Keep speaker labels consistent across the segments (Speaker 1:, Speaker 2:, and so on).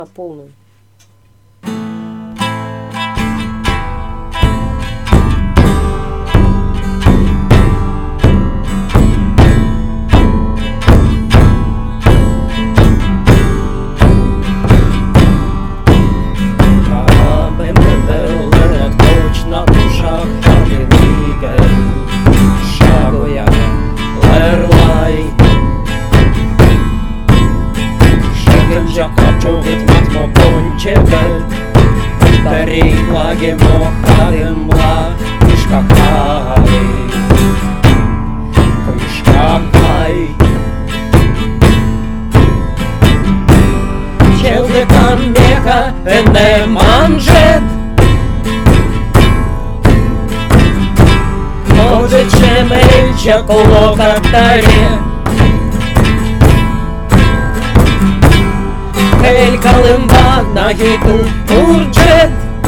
Speaker 1: полную.
Speaker 2: Переклади мохали мла, шкахай, шкахай. Челдика мека не манжет, Одиче мельча коло катарі. Ель калимба на гіту урджет.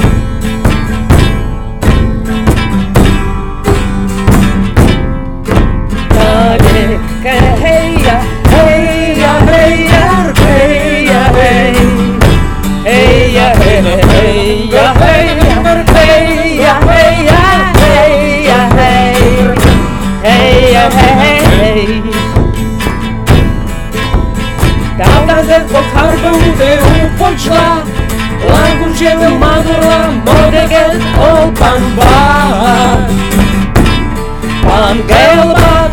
Speaker 2: Heya, heya, heya, heya, hey. Heya, heya, heya, heya, heya, heya, hey. Heya, hey. Когда ze покарбуде упочла, лагучеве мадурла, модегет опанба. Пангелбат.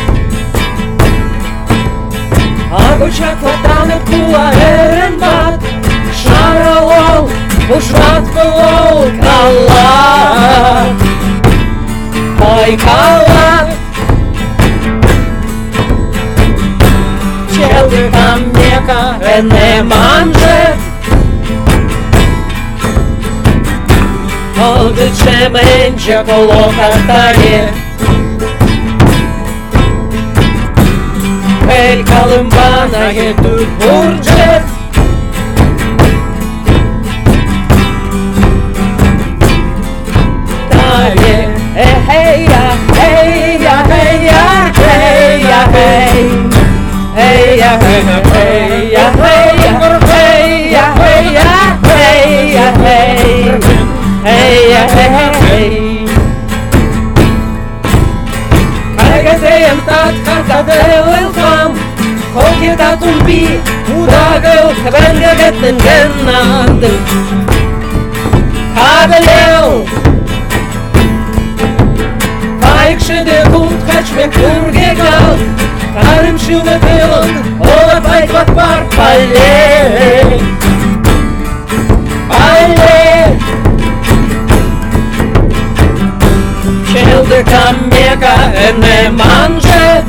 Speaker 2: Агуча кладане кула еренбат, шаралол, бушват колол калат. Ой калат. Челди там мека не манжет. Одиче менче коло катарі. Ель калимба на гіту урджет. Далі ехея, ея, ея, ея, ей. Ея, ея, ея, ея, ея, ея, ей. Ея, ей. Кайгетеєм тат картаделел фам, Хокета тумби, удагел, квенгагетен геннадel. Кабелел. Кайкше де гуд качме кургегал, Карим шиле белон, ола пайт ват пар пале. Пале. Челде камека не манжет.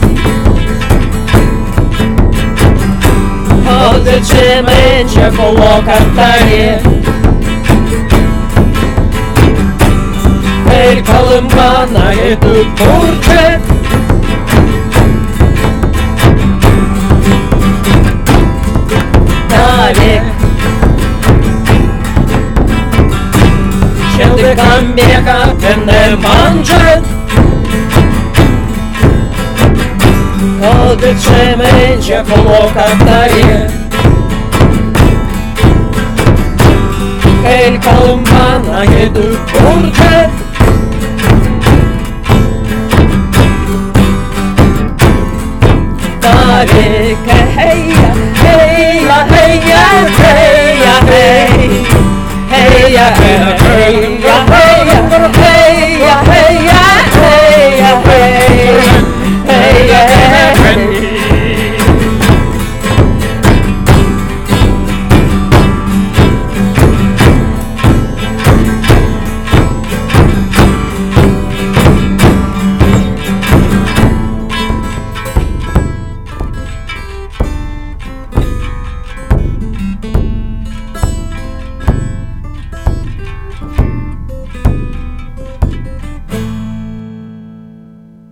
Speaker 2: Одиче менче коло катарі. Ель калимба на гіту урджет. Далі Челди камека не манжет. Одиче менче коло катарі. Ель калимба на гіту урджет. Далі heya, heya, heya, heya.